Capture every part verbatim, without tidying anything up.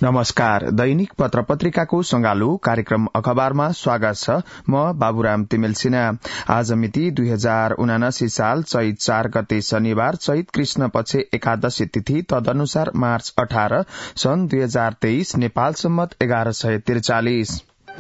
नमस्कार। दैनिक पत्र पत्रिकाको संगालो कार्यक्रम अखबारमा स्वागत छ। म बाबुराम तिमेल सिन्हा। आज मिति दुई हजार उनासी साल चैत चार गते शनिबार, चैत कृष्ण पक्ष एकादशी तिथि, तदनुसार मार्च अठार सन् दुई हजार तेइस, नेपाल सम्मत एघार सय त्रिचालिस।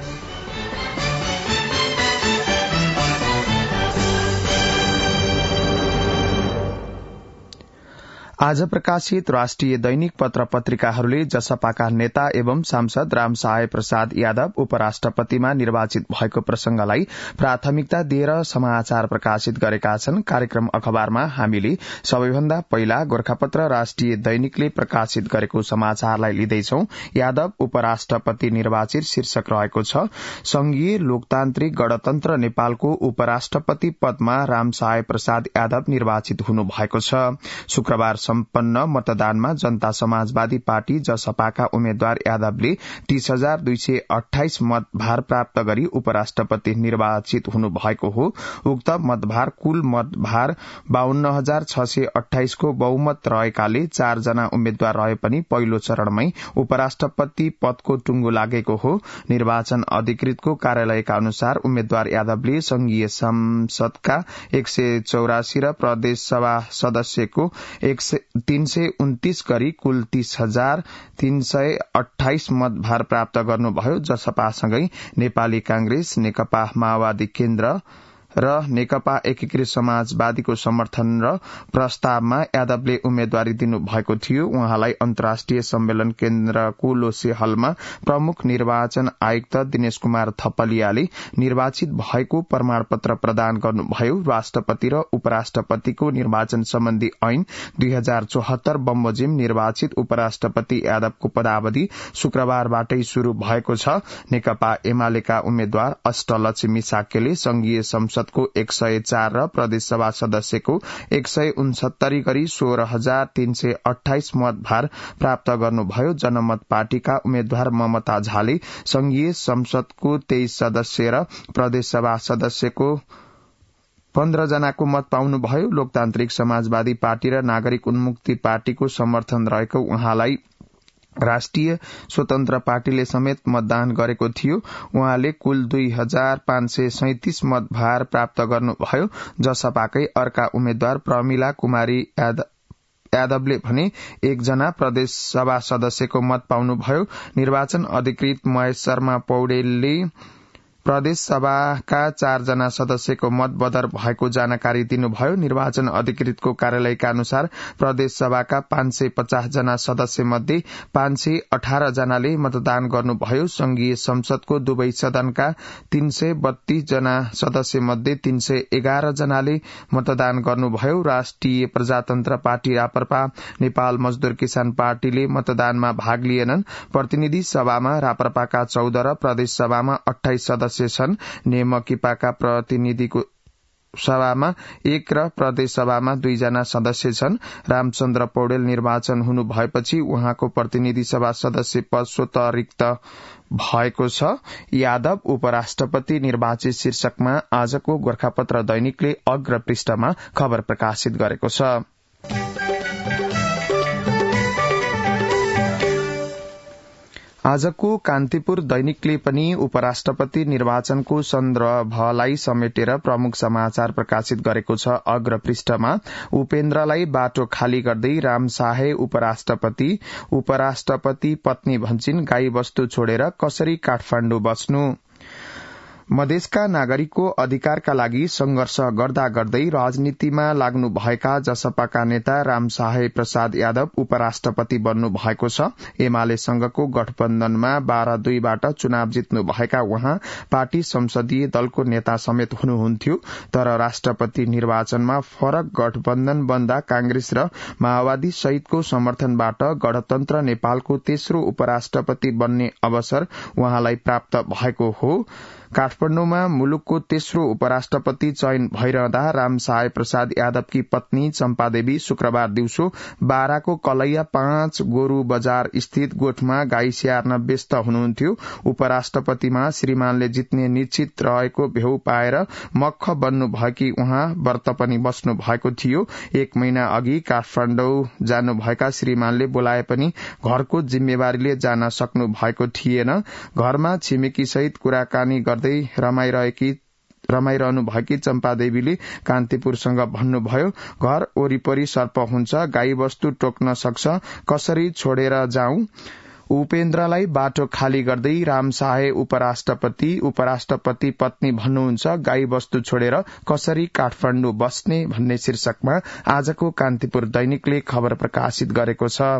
आज प्रकाशित राष्ट्रिय दैनिक पत्र पत्रिकाहरूले जसपाका नेता एवं सांसद रामसहाय प्रसाद यादव उपराष्ट्रपतिमा निर्वाचित भएको प्रसंगलाई प्राथमिकता दिएर समाचार प्रकाशित गरेका छन्। कार्यक्रम अखबारमा हामीले सबैभन्दा पहिला गोरखापत्र राष्ट्रिय दैनिकले प्रकाशित गरेको समाचारलाई लिँदैछौं। यादव उपराष्ट्रपति निर्वाचित शीर्षक रहेको छ। संघीय लोकतान्त्रिक गणतन्त्र नेपालको उपराष्ट्रपति पदमा रामसहाय प्रसाद यादव निर्वाचित हुनु भएको छ। शुक्रबार सम्पन्न मतदानमा जनता समाजवादी पार्टी जसपाका उम्मेद्वार यादवले तीस हजार दुई सय अठाइस मतभार प्राप्त गरी उपराष्ट्रपति निर्वाचित हुनु भएको हो। उक्त मतभार कुल मतभार बाहन्न हजार छ सय अठाइस को बहुमत रहेकाले चारजना उम्मेद्वार रहे पनि पहिलो चरणमै उपराष्ट्रपति पदको टुंगो लागेको हो। निर्वाचन अधिकृतको कार्यालयका अनुसार उम्मेद्वार यादवले संघीय संसदका एक सय चौरासी र प्रदेश सभा सदस्यको एक तीन सय उन्तीस गरी कुल तीस हजार तीन सय अठाइस मतभार प्राप्त गर्नुभयो। जसपासँगै नेपाली कांग्रेस, नेकपा माओवादी केन्द्र र नेकपा एकीकृत समाजवादीको समर्थन र प्रस्तावमा यादवले उम्मेद्वारी दिनु भएको थियो। उहाँलाई अन्तर्राष्ट्रिय सम्मेलन केन्द्रको लोसे हलमा प्रमुख निर्वाचन आयुक्त दिनेश कुमार थपलियाले निर्वाचित भएको प्रमाणपत्र प्रदान गर्नुभयो। राष्ट्रपति र उपराष्ट्रपतिको निर्वाचन सम्बन्धी ऐन दुई हजार चौहत्तर बमोजिम निर्वाचित उपराष्ट्रपति यादवको पदावधि शुक्रबारबाटै शुरू भएको छ। नेकपा एमालेका उम्मेद्वार अष्टलक्ष्मी साक्यले संघीय संसद को एक सय चार र प्रदेशसभा सदस्यको एक सय उनसत्तरी गरी सोह्र हजार तीन सय अठाइस मतभार प्राप्त गर्नुभयो। जनमत पार्टीका उम्मेद्वार ममता झाले संघीय संसदको तेइस सदस्य र प्रदेशसभा सदस्यको पन्ध्र जनाको मत पाउनुभयो। लोकतान्त्रिक समाजवादी पार्टी र नागरिक उन्मुक्ति पार्टीको समर्थन रहेको उहाँलाई राष्ट्रिय स्वतन्त्र पार्टीले समेत मतदान गरेको थियो। उहाँले कुल दुई हजार पाँच सय सैतिस मतभार प्राप्त गर्नुभयो। जसपाकै अर्का उम्मेद्वार प्रमिला कुमारी यादवले भने एकजना प्रदेश सभा सदस्यको मत पाउनुभयो। निर्वाचन अधिकृत महेश शर्मा पौडेलले प्रदेश सभाका चारजना सदस्यको मत बदर भएको जानकारी दिनुभयो। निर्वाचन अधिकृतको कार्यालयका अनुसार प्रदेश सभाका पाँच सय पचास जना सदस्य मध्ये पाँच सय अठार जनाले मतदान गर्नुभयो। संघीय संसदको दुवै सदनका तीन सय बत्तीस जना सदस्य मध्ये तीन सय एघार जनाले मतदान गर्नुभयो। राष्ट्रिय प्रजातन्त्र पार्टी राप्रपा, नेपाल मजदूर किसान पार्टीले मतदानमा भाग लिएनन्। प्रतिनिधि सभामा राप्रपाका चौध र प्रदेश सभामा अठाइस सदस्य छन्। नेमकिपाका प्रतिनिधिको सभामा एक र प्रदेश सभामा दुईजना सदस्य छन्। रामचन्द्र पौडेल निर्वाचन हुनु भएपछि उहाँको प्रतिनिधि सभा सदस्य पद स्वतः रिक्त भएको छ। यादव उपराष्ट्रपति निर्वाचित शीर्षकमा आजको गोरखापत्र दैनिकले अग्र पृष्ठमा खबर प्रकाशित गरेको छ। आजको कान्तिपुर दैनिकले पनि उपराष्ट्रपति निर्वाचनको सन्दर्भलाई समेटेर प्रमुख समाचार प्रकाशित गरेको छ। अग्र पृष्ठमा उपेन्द्रलाई बाटो खाली गर्दै रामसहाय उपराष्ट्रपति, उपराष्ट्रपति पत्नी भन्छिन् गाई वस्तु छोडेर कसरी काठमाडौँ बस्नु। मधेसका नागरिकको अधिकारका लागि संघर्ष गर्दा गर्दै राजनीतिमा लाग्नु भएका जसपाका नेता रामसहाय प्रसाद यादव उपराष्ट्रपति बन्नु भएको छ। एमालेसँगको गठबन्धनमा बाह्र दुईबाट चुनाव जित्नु भएका उहाँ पार्टी संसदीय दलको नेता समेत हुनुहुन्थ्यो। तर राष्ट्रपति निर्वाचनमा फरक गठबन्धन बन्दा कांग्रेस र माओवादी सहितको समर्थनबाट गणतन्त्र नेपालको तेस्रो उपराष्ट्रपति बन्ने अवसर उहाँलाई प्राप्त भएको हो। काठमाडौँमा मुलुकको तेस्रो उपराष्ट्रपति चयन भइरहँदा रामसहाय प्रसाद यादवकी पत्नी चम्पादेवी शुक्रबार दिउँसो बाराको कलैया पाँच गोरू बजार स्थित गोठमा गाई स्याहार्न व्यस्त हुनुहुन्थ्यो। उपराष्ट्रपतिमा श्रीमानले जित्ने निश्चित रहेको भेउ पाएर मक्ख बन्नु भएकी उहाँ व्रत पनि बस्नु भएको थियो। एक महिना अघि काठमाडौँ जानुभएका श्रीमानले बोलाए पनि घरको जिम्मेवारीले जान सक्नु भएको थिएन। घरमा छिमेकी सहित कुराकानी गर्दै रमाइरहेकी रमाइरहनु भएकी चम्पादेवीले कान्तिपुरसँग भन्नुभयो, घर वरिपरि सर्प हुन्छ, गाई वस्तु टोक्न सक्छ, कसरी छोडेर जाउँ। उपेन्द्रलाई बाटो खाली गर्दै रामसहाय उपराष्ट्रपति उपराष्ट्रपति पत्नी भन्नुहुन्छ, गाई वस्तु छोडेर कसरी काठमाडौँ बस्ने भन्ने शीर्षकमा आजको कान्तिपुर दैनिकले खबर प्रकाशित गरेको छ।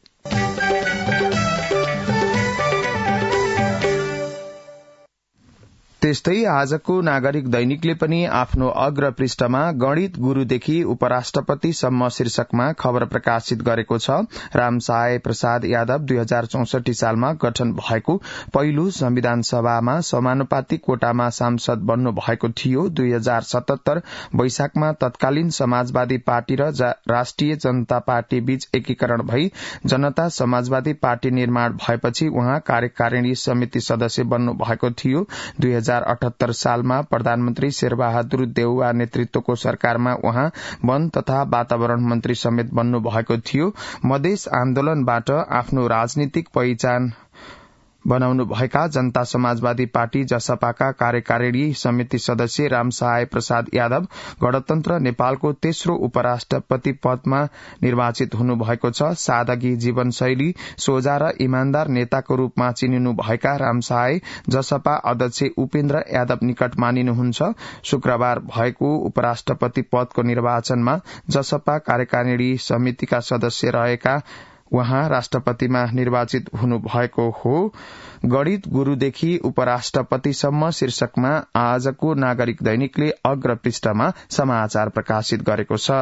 त्यस्तै आजको नागरिक दैनिकले पनि आफ्नो अग्र पृष्ठमा गणित गुरूदेखि उपराष्ट्रपतिसम्म शीर्षकमा खबर प्रकाशित गरेको छ। रामसहाय प्रसाद यादव दुई हजार चौसठी सालमा गठन भएको पहिलो संविधान सभामा समानुपातिक कोटामा सांसद बन्नु भएको थियो। दुई हजार सतहत्तर वैशाखमा तत्कालीन समाजवादी पार्टी र राष्ट्रिय जनता पार्टी बीच एकीकरण भई जनता समाजवादी पार्टी निर्माण भएपछि उहाँ कार्यकारिणी समिति सदस्य बन्नु भएको थियो। दुई हजार अठहत्तर सालमा प्रधानमन्त्री शेरबहादुर देउवा नेतृत्वको सरकारमा उहाँ वन तथा वातावरण मन्त्री समेत बन्नु भएको थियो। मधेस आन्दोलनबाट आफ्नो राजनीतिक पहिचान बनाउनु भएका जनता समाजवादी पार्टी जसपाका कार्यकारिणी समिति सदस्य रामसहाय प्रसाद यादव गणतन्त्र नेपालको तेस्रो उपराष्ट्रपति पदमा निर्वाचित हुनु भएको छ। सादगी जीवनशैली, सोझा र इमान्दार नेताको रूपमा चिनिनु भएका रामसहाय जसपा अध्यक्ष उपेन्द्र यादव निकट मानिनुहुन्छ। शुक्रबार भएको उपराष्ट्रपति पदको निर्वाचनमा जसपा कार्यकारिणी समितिका सदस्य रहेका उहाँ राष्ट्रपतिमा निर्वाचित हुनु भएको हो। गणित गुरूदेखि उपराष्ट्रपतिसम्म शीर्षकमा आजको नागरिक दैनिकले अग्र पृष्ठमा समाचार प्रकाशित गरेको छ।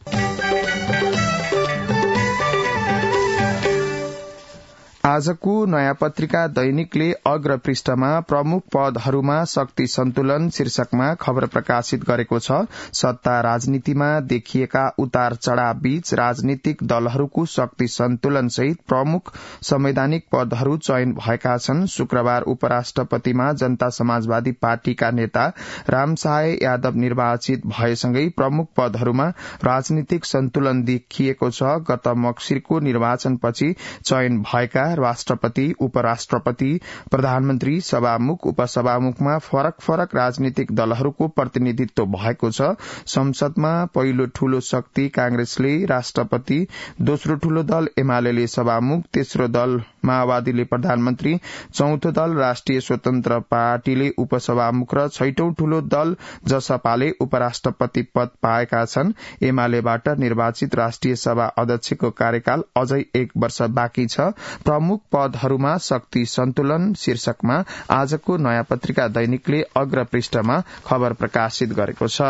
आजको नयाँ पत्रिका दैनिकले अग्र पृष्ठमा प्रमुख पदहरूमा शक्ति सन्तुलन शीर्षकमा खबर प्रकाशित गरेको छ। सत्ता राजनीतिमा देखिएका उतार चढ़ाव बीच राजनीतिक दलहरूको शक्ति सन्तुलन सहित प्रमुख संवैधानिक पदहरू चयन भएका छन्। शुक्रबार उपराष्ट्रपतिमा जनता समाजवादी पार्टीका नेता रामसहाय यादव निर्वाचित भएसँगै प्रमुख पदहरूमा राजनीतिक सन्तुलन देखिएको छ। गत मक्सिरको निर्वाचनपछि चयन भएका राष्ट्रपति, उपराष्ट्रपति, प्रधानमन्त्री, सभामुख, उपसभामुखमा फरक फरक राजनीतिक दलहरूको प्रतिनिधित्व भएको छ। संसदमा पहिलो ठूलो शक्ति कांग्रेसले राष्ट्रपति, दोस्रो ठूलो दल एमाले सभामुख, तेस्रो दल माओवादीले प्रधानमन्त्री, चौथो दल राष्ट्रिय स्वतन्त्र पार्टीले उपसभामुख र छैटौं ठूलो दल जसपाले उपराष्ट्रपति पद पाएका छन्। एमालेबाट निर्वाचित राष्ट्रिय सभा अध्यक्षको कार्यकाल अझै एक वर्ष बाँकी छ। प्रमुख पदहरूमा शक्ति सन्तुलन शीर्षकमा आजको नयाँ पत्रिका दैनिकले अग्र पृष्ठमा खबर प्रकाशित गरेको छ।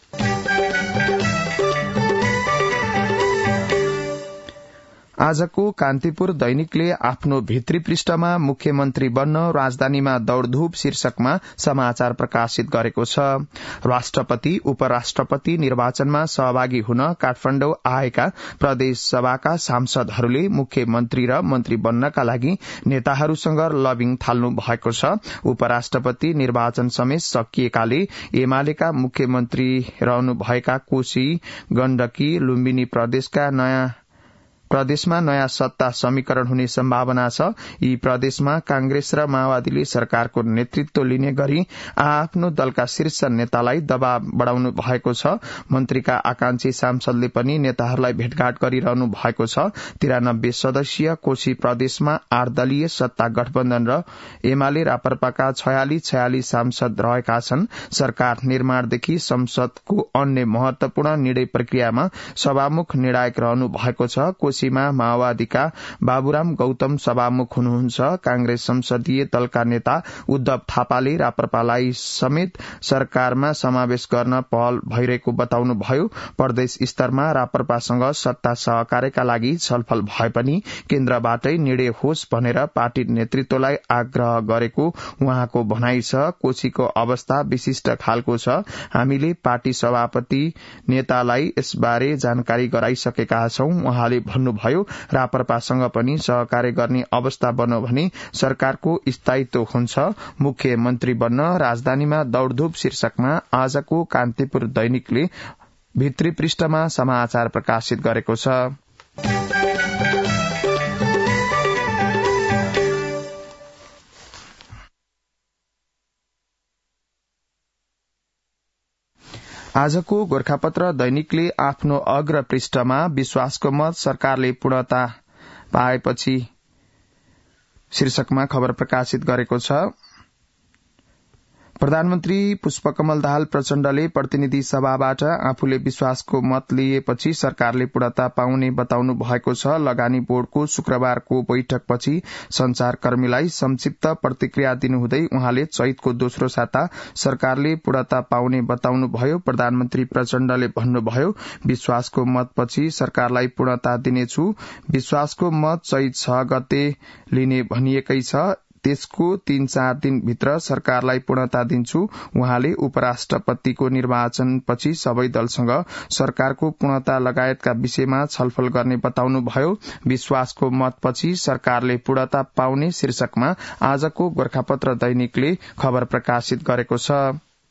आजको कान्तिपुर दैनिकले आफ्नो भित्री पृष्ठमा मुख्यमन्त्री बन्न राजधानीमा दौड़धूप शीर्षकमा समाचार प्रकाशित गरेको छ। राष्ट्रपति, उपराष्ट्रपति निर्वाचनमा सहभागी हुन काठमाडौँ आएका प्रदेश सभाका सांसदहरूले मुख्यमन्त्री र मन्त्री बन्नका लागि नेताहरूसँग लबिङ थाल्नु भएको छ। उपराष्ट्रपति निर्वाचन समेत सकिएकाले एमालेका मुख्यमन्त्री रहनुभएका कोशी, गण्डकी, लुम्बिनी प्रदेशका नयाँ प्रदेशमा नयाँ सत्ता समीकरण हुने सम्भावना छ। यी प्रदेशमा कांग्रेस र माओवादीले सरकारको नेतृत्व लिने गरी आफ्नो दलका शीर्ष नेतालाई दबाव बढ़ाउनु भएको छ। मन्त्रीका आकांक्षी सांसदले पनि नेताहरूलाई भेटघाट गरिरहनु भएको छ। तिरानब्बे सदस्यीय कोशी प्रदेशमा आठ दलीय सत्ता गठबन्धन र एमाले रापरपाका छयालिस छयालिस सांसद रहेका छन्। सरकार निर्माणदेखि संसदको अन्य महत्वपूर्ण निर्णय प्रक्रियामा सभामुख निर्णायक रहनु भएको छ। कोशी पचासीमा माओवादीका बाबुराम गौतम सभामुख हुनुहुन्छ। कांग्रेस संसदीय दलका नेता उद्धव थापाले राप्रपालाई समेत सरकारमा समावेश गर्न पहल भइरहेको बताउनुभयो। प्रदेश स्तरमा राप्रपासँग सत्ता सहकार्यका लागि छलफल भए पनि केन्द्रबाटै निर्णय होस् भनेर पार्टी नेतृत्वलाई आग्रह गरेको उहाँको भनाइ छ। कोशीको अवस्था विशिष्ट खालको छ। हामीले पार्टी सभापति नेतालाई यसबारे जानकारी गराइसकेका छौं। उहाँले भन्नुभयो राप्रपासँग पनि सहकार्य गर्ने अवस्था बन्यो भने सरकारको स्थायित्व हुन्छ। मुख्यमन्त्री बन्न राजधानीमा दौड़धूप शीर्षकमा आजको कान्तिपुर दैनिकले भित्री पृष्ठमा समाचार प्रकाशित गरेको छ। आजको गोरखापत्र दैनिकले आफ्नो अग्र पृष्ठमा विश्वासको मत सरकारले पूर्णता पाएपछि शीर्षकमा खबर प्रकाशित गरेको छ। प्रधानमन्त्री पुष्पकमल दाहाल प्रचण्डले प्रतिनिधि सभाबाट आफूले विश्वासको मत लिएपछि सरकारले पूर्णता पाउने बताउनु भएको छ। लगानी बोर्डको शुक्रबारको बैठकपछि संचारकर्मीलाई संक्षिप्त प्रतिक्रिया दिनुहुँदै उहाँले चैतको दोस्रो साता सरकारले पूर्णता पाउने बताउनुभयो। प्रधानमन्त्री प्रचण्डले भन्नुभयो, विश्वासको मतपछि सरकारलाई पूर्णता दिनेछु। विश्वासको मत चैत छ गते लिने भनिएकै छ। त्यसको तीन चार दिनभित्र सरकारलाई पूर्णता दिन्छु। उहाँले उपराष्ट्रपतिको निर्वाचनपछि सबै दलसँग सरकारको पूर्णता लगायतका विषयमा छलफल गर्ने बताउनुभयो। विश्वासको मतपछि सरकारले पूर्णता पाउने शीर्षकमा आजको गोरखापत्र दैनिकले खबर प्रकाशित गरेको छ।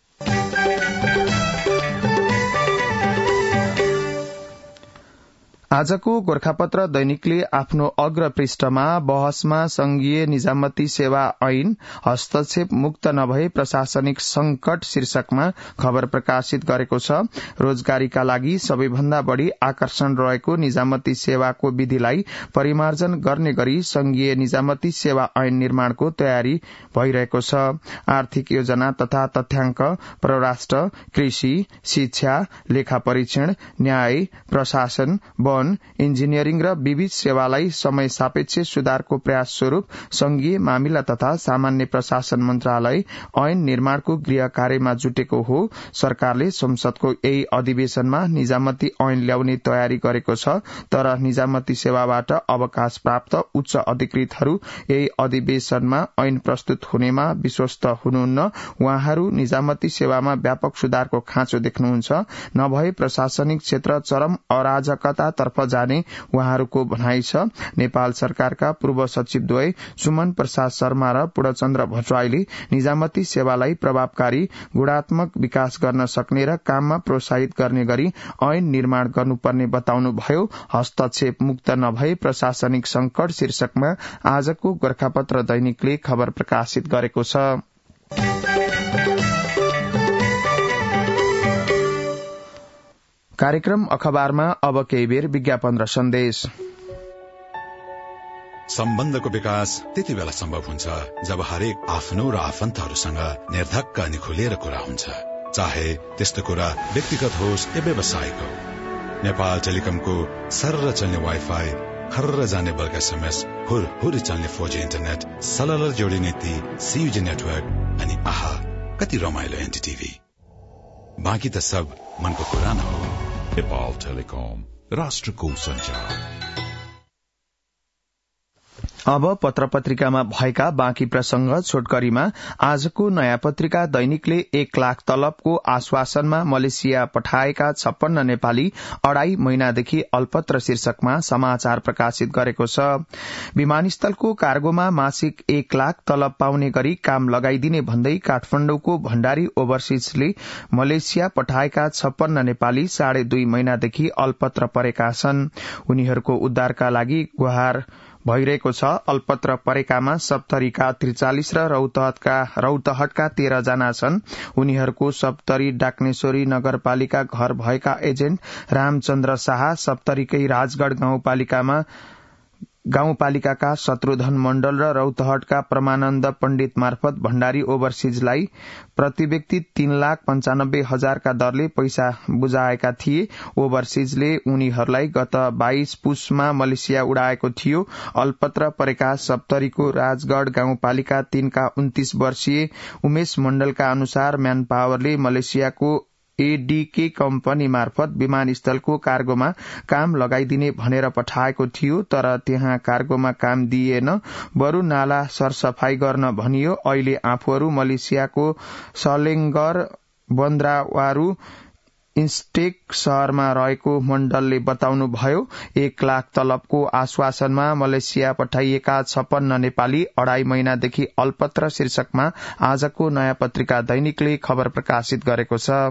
आजको गोरखापत्र दैनिकले आफ्नो अग्र पृष्ठमा बहसमा संघीय निजामती सेवा ऐन हस्तक्षेप मुक्त नभए प्रशासनिक संकट शीर्षकमा खबर प्रकाशित गरेको छ। रोजगारीका लागि सबैभन्दा बढ़ी आकर्षण रहेको निजामती सेवाको विधिलाई परिमार्जन गर्ने गरी संघीय निजामती सेवा ऐन निर्माणको तयारी भइरहेको छ। आर्थिक योजना तथा तथ्याङ्क, परराष्ट्र, कृषि, शिक्षा, लेखा परीक्षण, न्याय, प्रशासन, वन, इन्जिनियरिङ र विविध सेवालाई समय सापेक्ष सुधारको प्रयास स्वरूप संघीय मामिला तथा सामान्य प्रशासन मन्त्रालय ऐन निर्माणको गृह कार्यमा जुटेको हो। सरकारले संसदको यही अधिवेशनमा निजामती ऐन ल्याउने तयारी गरेको छ। तर निजामती सेवाबाट अवकाश प्राप्त उच्च अधिकृतहरू यही अधिवेशनमा ऐन प्रस्तुत हुनेमा विश्वस्त हुनुहुन्न। उहाँहरू निजामती सेवामा व्यापक सुधारको खाँचो देख्नुहुन्छ। नभए प्रशासनिक क्षेत्र चरम अराजकतातर्फ जाने उहाँहरूको भनाइ छ। नेपाल सरकारका पूर्व सचिवद्वय सुमन प्रसाद शर्मा र पूर्णचन्द्र भट्टराईले निजामती सेवालाई प्रभावकारी गुणात्मक विकास गर्न सक्ने र काममा प्रोत्साहित गर्ने गरी ऐन निर्माण गर्नुपर्ने बताउनुभयो। हस्तक्षेप मुक्त नभए प्रशासनिक संकट शीर्षकमा आजको गोरखापत्र दैनिकले खबर प्रकाशित गरेको छ। कार्यक्रम अखबारमा अब केही बेर विज्ञापन र सन्देश। सम्बन्धको विकास त्यति बेला सम्भव हुन्छ जब हरेक आफ्नो र आफन्तहरूसँग निर्धक्क अनि खुलेर कुरा हुन्छ, चाहे त्यस्तो कुरा व्यक्तिगत होस् या व्यावसायिक हो। नेपाल टेलिकमको सरर चल्ने वाइफाई, खर्र जाने बल्क एसएमएस, हुर हुर चल्ने फोर जी इन्टरनेट, सलल जोडिने ती सीयूजी नेटवर्क अनि आहा कति रमाइलो एनडीटीभी। बाँकी त सब मनको कुरा न हो। नेपाल टेलिकम, राष्ट्रको सञ्चार। अब पत्र पत्रिकामा भएका बाँकी प्रसंग छोटकरीमा। आजको नयाँ पत्रिका दैनिकले एक लाख तलबको आश्वासनमा मलेसिया पठाएका छप्पन्न नेपाली अढ़ाई महिनादेखि अल्पत्र शीर्षकमा समाचार प्रकाशित गरेको छ। विमानस्थलको कार्गोमा मासिक एक लाख तलब पाउने गरी काम लगाइदिने भन्दै काठमाडौँको भण्डारी ओभरसिजले मलेसिया पठाएका छप्पन्न नेपाली साढे दुई महिनादेखि अल्पत्र परेका छन्। उनीहरूको उद्धारका लागि गुहार भइरहेको छ। अल्पत्र परेकामा सप्तरीका त्रिचालिस र रौतहटका रौतहटका तेह्र जना छन्। उनीहरूको सप्तरी डाक्नेश्वरी नगरपालिका घर भएका एजेन्ट रामचन्द्र शाह, सप्तरीकै राजगढ़ गाउँपालिकामा गाउँपालिकाका शत्रुधन मण्डल र रौतहटका परमानन्द पण्डित मार्फत भण्डारी ओभरसिजलाई प्रति व्यक्ति तीन लाख पञ्चानब्बे हजारका दरले पैसा बुझाएका थिए। ओभरसिजले उनीहरूलाई गत बाइस पुसमा मलेसिया उडाएको थियो। अल्पत्र परेका सप्तरीको राजगढ़ गाउँपालिका तीनका उन्तीस वर्षीय उमेश मण्डलका अनुसार म्यान पावरले मलेसियाको एडीके कम्पनी मार्फत विमानस्थलको कार्गोमा काम लगाइदिने भनेर पठाएको थियो, तर त्यहाँ कार्गोमा काम दिएन, बरु नाला सरसफाई गर्न भनियो। अहिले आफूहरू मलेसियाको सलेङ्गर बन्द्रावारू इन्स्टेक शहरमा रहेको मण्डलले बताउनुभयो। एक लाख तलबको आश्वासनमा मलेसिया पठाइएका छप्पन्न नेपाली अढ़ाई महिनादेखि अल्पत्र शीर्षकमा आजको नयाँ पत्रिका दैनिकले खबर प्रकाशित गरेको छ।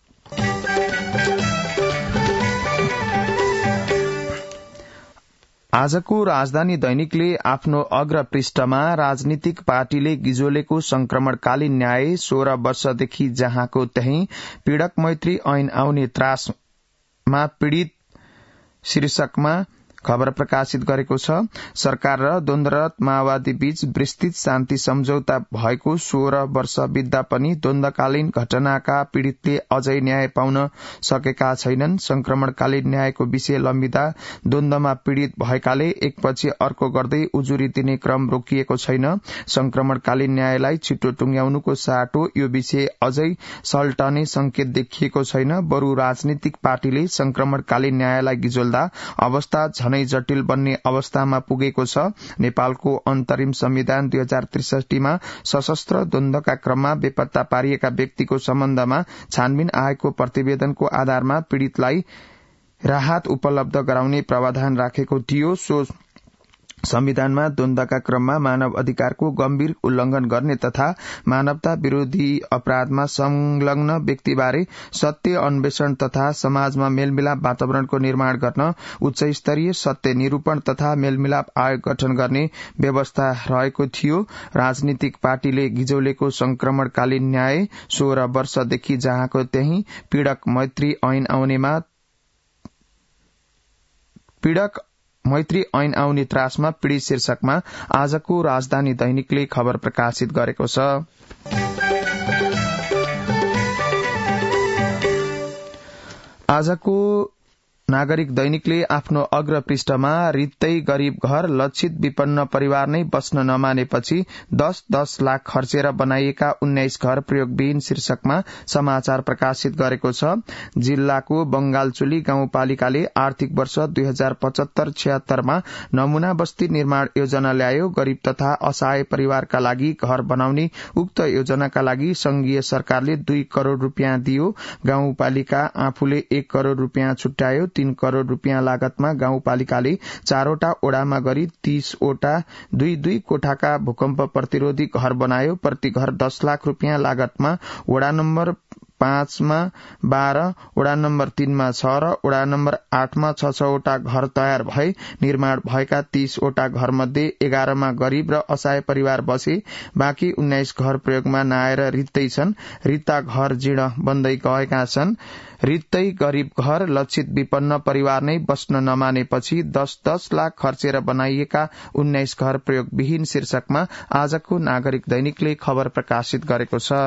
आजको राजधानी दैनिकले आफ्नो अग्र पृष्ठमा राजनीतिक पार्टीले गिजोलेको संक्रमणकालीन न्याय सोह्र वर्षदेखि जहाँको त्यही पीड़क मैत्री ऐन आउने त्रासमा पीड़ित शीर्षकमा खबर प्रकाशित गरेको छ। सरकार र द्वन्द्वरत माओवादी बीच विस्तृत शान्ति सम्झौता भएको सोह्र वर्ष बित्दा पनि द्वन्द्वकालीन घटनाका पीड़ितले अझै न्याय पाउन सकेका छैनन्। संक्रमणकालीन न्यायको विषय लम्बिँदा द्वन्द्वमा पीड़ित भएकाले एकपछि अर्को गर्दै उजुरी दिने क्रम रोकिएको छैन। संक्रमणकालीन न्यायलाई छिटो टुंग्याउनुको साटो यो विषय अझै सल्टने संकेत देखिएको छैन। बरु राजनीतिक पार्टीले संक्रमणकालीन न्यायलाई गिजोल्दा अवस्था झनै जटिल बन्ने अवस्थामा पुगेको छ। नेपालको अन्तरिम संविधान दुई हजार त्रिसठीमा सशस्त्र द्वन्द्वका क्रममा बेपत्ता पारिएका व्यक्तिको सम्बन्धमा छानबिन आएको प्रतिवेदनको आधारमा पीड़ितलाई राहत उपलब्ध गराउने प्रावधान राखेको थियो। सो संविधानमा द्वन्द्वका क्रममा मानव अधिकारको गम्भीर उल्लंघन गर्ने तथा मानवता विरोधी अपराधमा संलग्न व्यक्तिबारे सत्य अन्वेषण तथा समाजमा मेलमिलाप वातावरणको निर्माण गर्न उच्च स्तरीय सत्य निरूपण तथा मेलमिलाप आयोग गठन गर्ने व्यवस्था रहेको थियो। राजनीतिक पार्टीले गिजौलेको संक्रमणकालीन न्याय सोह्र वर्षदेखि जहाँको त्यही पीड़क मैत्री ऐन आउनेमा पीड़क मैत्री ऐन आउने त्रासमा पीड़ित शीर्षकमा आजको राजधानी दैनिकले खबर प्रकाशित गरेको छ। आजको नागरिक दैनिकले आफ्नो अग्र पृष्ठमा रित्तै गरीब घर लक्षित विपन्न परिवार नै बस्न नमानेपछि दस दस लाख खर्चेर बनाइएका उन्नाइस घर प्रयोगविहीन शीर्षकमा समाचार प्रकाशित गरेको छ। जिल्लाको बंगालचुली गाउँपालिकाले आर्थिक वर्ष दुई हजार पचहत्तर छिहत्तरमा नमूना बस्ती निर्माण योजना ल्यायो। गरीब तथा असहाय परिवारका लागि घर बनाउने उक्त योजनाका लागि संघीय सरकारले दुई करोड़ रूपियाँ दियो। गाउँपालिका आफूले एक करोड़ रूपियाँ छुट्यायो। तीन करोड़ रूपियाँ लागतमा गाउँपालिकाले चारवटा ओडामा गरी तीसवटा दुई दुई कोठाका भूकम्प प्रतिरोधी घर बनायो। प्रति घर दस लाख रूपियाँ लागतमा वडा नम्बर पाँचमा बाह्र, वडा नम्बर तीनमा छ र वडा नम्बर आठमा छ छवटा घर तयार भए। निर्माण भएका तीसवटा घर मध्ये एघारमा गरीब र असहाय परिवार बसे। बाँकी उन्नाइस घर प्रयोगमा नआएर रित्तै छन्। रित्ता घर जीर्ण बन्दै गएका छन्। रित्तै गरीब घर लक्षित विपन्न परिवार नै बस्न नमानेपछि दस दस लाख खर्चेर बनाइएका उन्नाइस घर प्रयोगविहीन शीर्षकमा आजको नागरिक दैनिकले खबर प्रकाशित गरेको छ।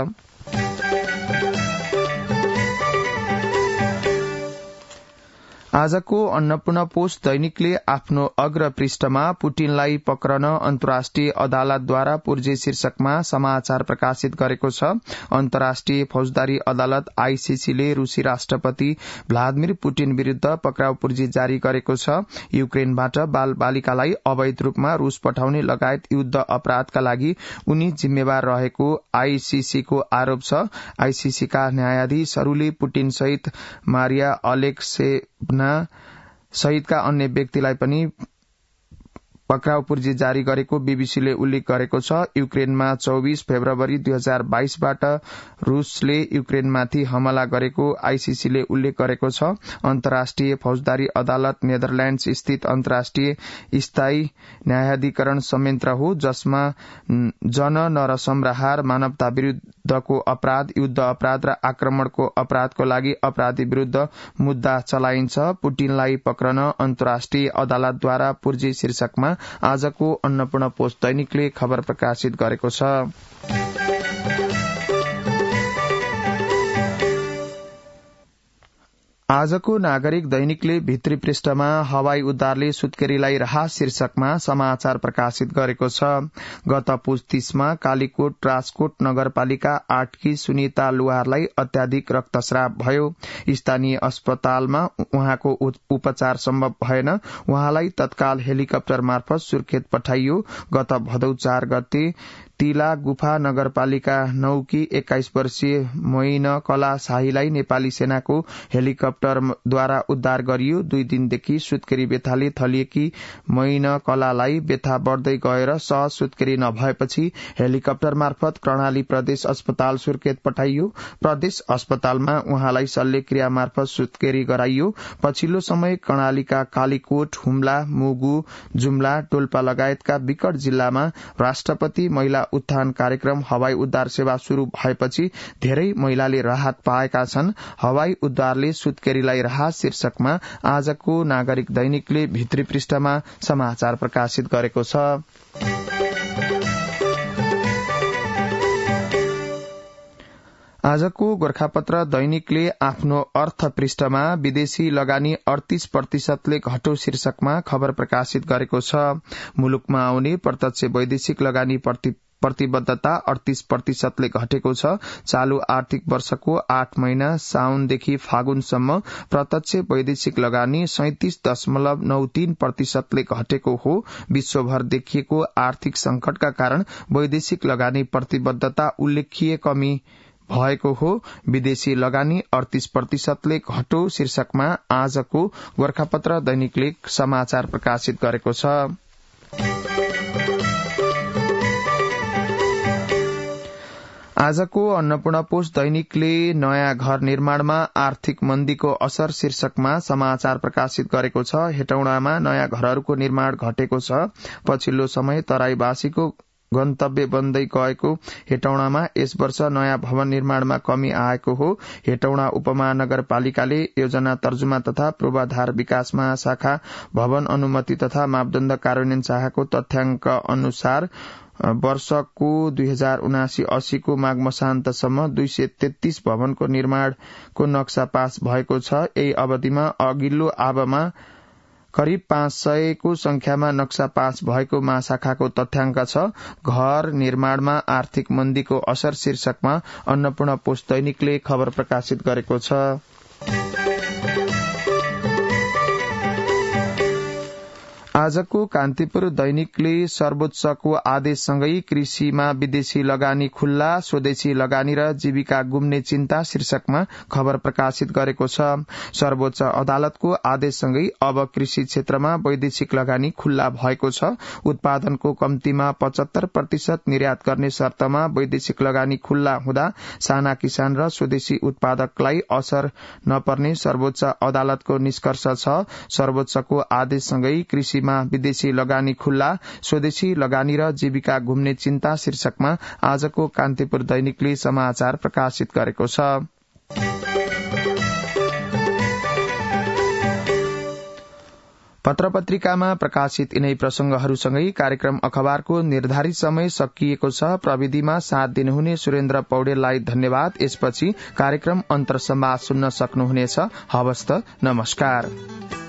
आजको अन्नपूर्ण पोस्ट दैनिकले आफ्नो अग्र पृष्ठमा पुटिनलाई पक्रन अन्तर्राष्ट्रिय अदालतद्वारा पुर्जे शीर्षकमा समाचार प्रकाशित गरेको छ। अन्तर्राष्ट्रिय फौजदारी अदालत आईसीसीले रूसी राष्ट्रपति भ्लादिमिर पुटिन विरूद्ध पक्राउ पुर्जी जारी गरेको छ। युक्रेनबाट बाल बालिकालाई अवैध रूपमा रूस पठाउने लगायत युद्ध अपराधका लागि उनी जिम्मेवार रहेको आईसीसीको आरोप छ। आईसीसीका न्यायाधीशहरूले पुटिन सहित मारिया अलेक्सेभना सहितका अन्य व्यक्तिलाई पनि पक्राउ पुर्जी जारी गरेको बीबीसीले उल्लेख गरेको छ। युक्रेनमा चौबीस फेब्रुअरी दुई हजार बाइसबाट रूसले युक्रेनमाथि हमला गरेको आईसीसीले उल्लेख गरेको छ। अन्तर्राष्ट्रिय फौजदारी अदालत नेदरल्याण्ड्स स्थित अन्तर्राष्ट्रिय स्थायी न्यायाधिकरण संयन्त्र हो, जसमा जन नरसंहार, मानवता विरूद्ध युद्धको अपराध, युद्ध अपराध र आक्रमणको अपराधको लागि अपराधी विरूद्ध मुद्दा चलाइन्छ। पुटिनलाई पक्रन अन्तर्राष्ट्रिय अदालतद्वारा पुर्जी शीर्षकमा आजको अन्नपूर्ण पोस्ट दैनिकले खबर प्रकाशित गरेको छ। आजको नागरिक दैनिकले भित्री पृष्ठमा हवाई उद्धारले सुत्केरीलाई राहत शीर्षकमा समाचार प्रकाशित गरेको छ। गत पुस तीसमा कालीकोट राजकोट नगरपालिका आठकी सुनिता लुहारलाई अत्याधिक रक्तस्राव भयो। स्थानीय अस्पतालमा उहाँको उपचार सम्भव भएन। उहाँलाई तत्काल हेलिकप्टर मार्फत सुर्खेत पठाइयो। गत भदौ चार गते तिला गुफा नगरपालिका नौकी एक्काइस वर्षीय मोइन कला शाहीलाई नेपाली सेनाको हेलिकप्टरद्वारा उद्धार गरियो। दुई दिनदेखि सुत्केरी बेथाले थलिएकी मोइन कलालाई बेथा बढ्दै गएर सहज सुत्केरी नभएपछि हेलिकप्टर मार्फत कर्णाली प्रदेश अस्पताल सुर्खेत पठाइयो। प्रदेश अस्पतालमा उहाँलाई शल्यक्रिया मार्फत सुत्केरी गराइयो। पछिल्लो समय कर्णालीका कालीकोट, हुम्ला, मुगु, जुम्ला, डोल्पा लगायतका विकट जिल्लामा राष्ट्रपति महिला उत्थान कार्यक्रम हवाई उद्धार सेवा शुरू भएपछि धेरै महिलाले राहत पाएका छन्। हवाई उद्धारले सुत्केरीलाई राहत शीर्षकमा आजको नागरिक दैनिकले भित्री पृष्ठमा समाचार प्रकाशित गरेको छ। आजको गोर्खापत्र दैनिकले आफ्नो अर्थ पृष्ठमा विदेशी लगानी अडतीस प्रतिशतले घट्यो शीर्षकमा खबर प्रकाशित गरेको छ। मुलुकमा आउने प्रत्यक्ष वैदेशिक लगानी प्रति प्रतिबद्धता अडतीस प्रतिशतले घटेको छ। चालू आर्थिक वर्षको आठ महिना साउनदेखि फागुनसम्म प्रत्यक्ष वैदेशिक लगानी सैंतीस दशमलव नौ तीन प्रतिशतले घटेको हो। विश्वभर देखिएको आर्थिक संकटका कारण वैदेशिक लगानी प्रतिबद्धता उल्लेख्य कमी भएको हो। विदेशी लगानी अडतीस प्रतिशतले घट्यो शीर्षकमा आजको गोर्खापत्र दैनिकले समाचार प्रकाशित गरेको छ। आजको अन्नपूर्ण पोस्ट दैनिकले नयाँ घर निर्माणमा आर्थिक मन्दीको असर शीर्षकमा समाचार प्रकाशित गरेको छ। हेटौडामा नयाँ घरहरूको निर्माण घटेको छ। पछिल्लो समय तराईवासीको गन्तव्य बन्दै गएको हेटौडामा यस वर्ष नयाँ भवन निर्माणमा कमी आएको हो। हेटौडा उपमहानगरपालिकाले योजना तर्जुमा तथा पूर्वाधार विकास महाशाखा भवन अनुमति तथा मापदण्ड कार्यान्वयन शाखाको तथ्याङ्क अनुसार वर्षको दुई हजार उनासी अस्सीको माघ मसान्तसम्म दुई सय तेत्तीस भवनको निर्माणको नक्सा पास भएको छ। यही अवधिमा अघिल्लो आबमा करिब पाँच सयको संख्यामा नक्सा पास भएको महाशाखाको तथ्याङ्क छ। घर निर्माणमा आर्थिक मन्दीको असर शीर्षकमा अन्नपूर्ण पोस्ट दैनिकले खबर प्रकाशित गरेको छ। आजको कान्तिपुर दैनिकले सर्वोच्चको आदेशसँगै कृषिमा विदेशी लगानी खुल्ला, स्वदेशी लगानी र जीविका गुम्ने चिन्ता शीर्षकमा खबर प्रकाशित गरेको छ। सर्वोच्च अदालतको आदेशसँगै अब कृषि क्षेत्रमा वैदेशिक लगानी खुल्ला भएको छ। उत्पादनको कम्तीमा पचहत्तर प्रतिशत निर्यात गर्ने शर्तमा वैदेशिक लगानी खुल्ला हुँदा साना किसान र स्वदेशी उत्पादकलाई असर नपर्ने सर्वोच्च अदालतको निष्कर्ष छ। सर्वोच्चको आदेशसँगै कृषि विदेशी लगानी खुल्ला, स्वदेशी लगानी र जीविका घुम्ने चिन्ता शीर्षकमा आजको कान्तिपुर दैनिकले समाचार प्रकाशित गरेको छ। पत्र-पत्रिकामा प्रकाशित यिनै प्रसंगहरूसँगै कार्यक्रम अखबारको निर्धारित समय सकिएको छ। प्रविधिमा साथ दिनुहुने सुरेन्द्र पौडेललाई धन्यवाद। यसपछि कार्यक्रम अन्तर्संवाद सुन्न सक्नुहुनेछ। हवस् त, नमस्कार।